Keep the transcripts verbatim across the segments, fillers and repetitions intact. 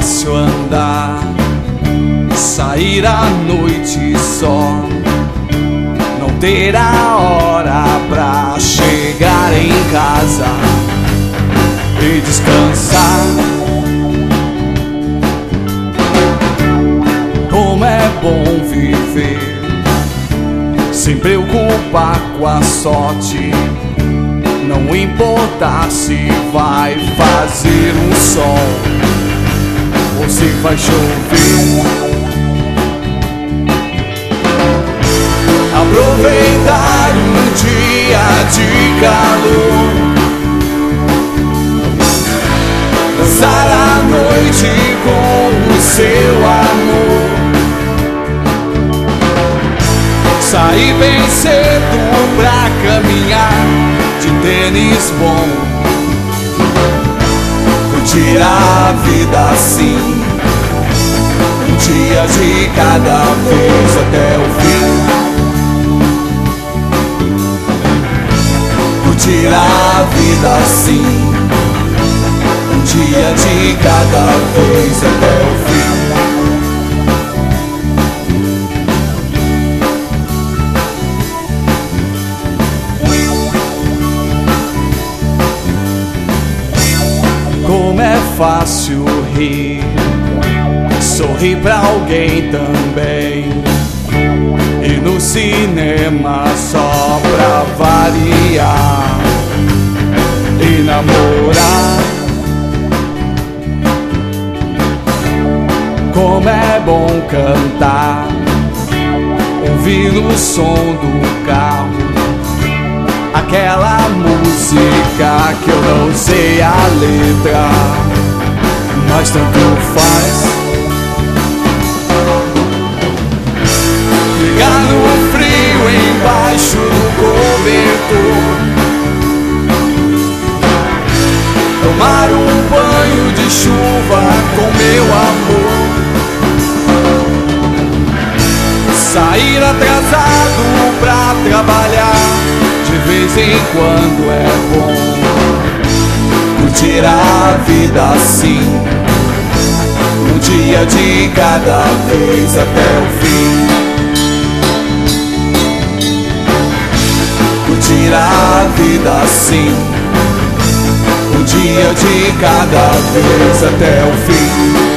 fácil andar, sair à noite só, não ter a hora pra chegar em casa e descansar. Como é bom viver sem preocupar com a sorte, não importar se vai fazer um sol ou se vai chover. Aproveitar um dia de calor, dançar a noite com o seu amor, sair bem cedo pra caminhar de tênis bom, curtir a vida assim, um dia de cada vez até o fim. Curtir a vida assim, um dia de cada vez até o fim. Como é fácil rir, sorrir pra alguém também, e no cinema só pra variar, e namorar. Como é bom cantar, ouvir o som do carro, aquela música que eu não sei a letra, mas tanto faz. Ligar no frio embaixo do cobertor, tomar um banho de chuva com meu amor, sair atrasado pra trabalhar, de vez em quando é bom, curtir a vida assim, um dia de cada vez até o fim. Curtir a vida assim, um dia de cada vez até o fim.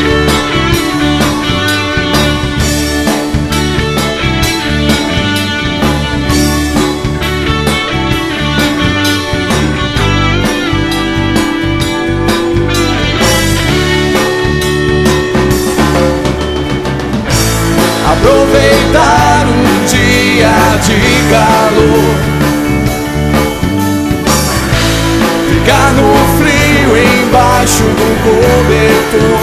Aproveitar um dia de calor, ficar no frio embaixo do cobertor,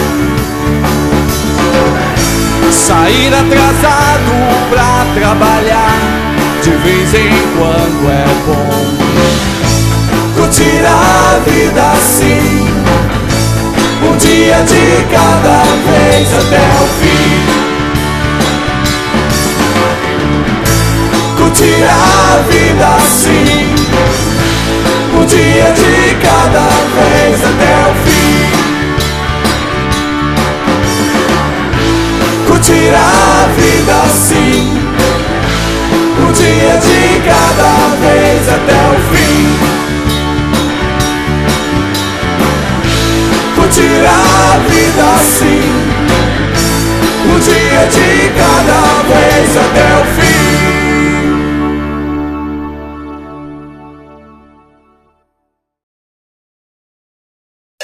sair atrasado pra trabalhar, de vez em quando é bom, curtir a vida assim, um dia de cada vez até o fim. Curtir a vida assim, um dia de cada vez até o fim. Curtir a vida assim, um dia de cada vez até